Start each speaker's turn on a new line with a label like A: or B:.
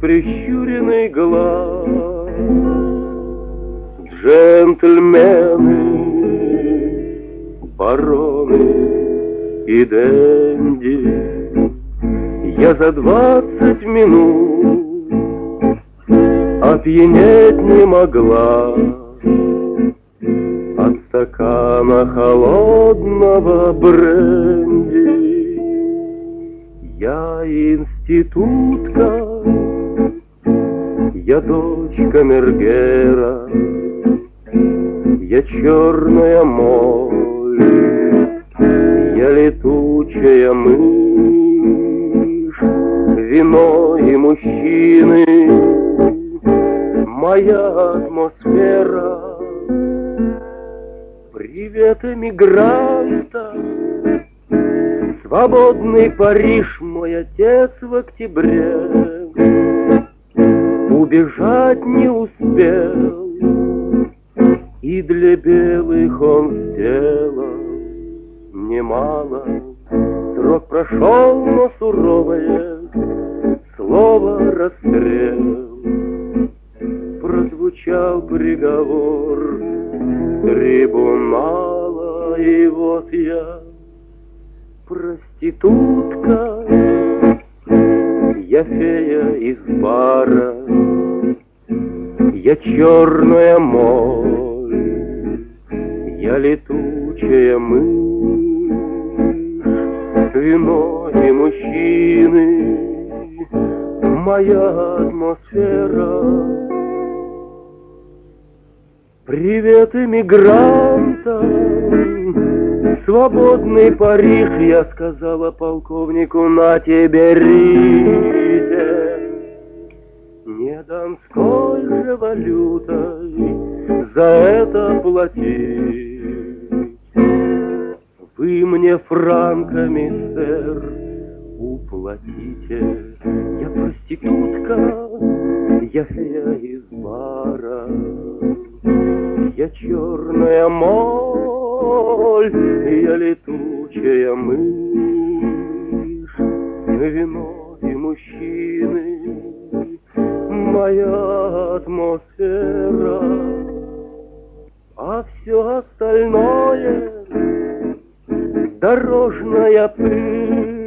A: прищуренный глаз. Джентльмены, бароны и денди, я за 20 минут опьянеть не могла от стакана холодного бренди. Я институтка, я дочь камергера, я черная моль, я летучая мышь, вино и мужчины, моя атмосфера. Привет эмигрантам, свободный Париж, мой отец в октябре. Убежать не успел, и для белых он сделал немало. Срок прошел, но суровое слово расстрел. Прозвучал приговор трибунала, и вот я проститутка, я фея из бара, я черная моль, я летучая мышь, вино и мужчины, моя атмосфера. Привет эмигрантам, свободный Париж, я сказала полковнику, на тебе берите. Не донской же валютой за это платить. Вы мне франками, сэр, уплатите. Я проститутка, я фея из бара, я черная моль, я летучая мышь, вино и мужчины, моя атмосфера. А все остальное — дорожная пыль.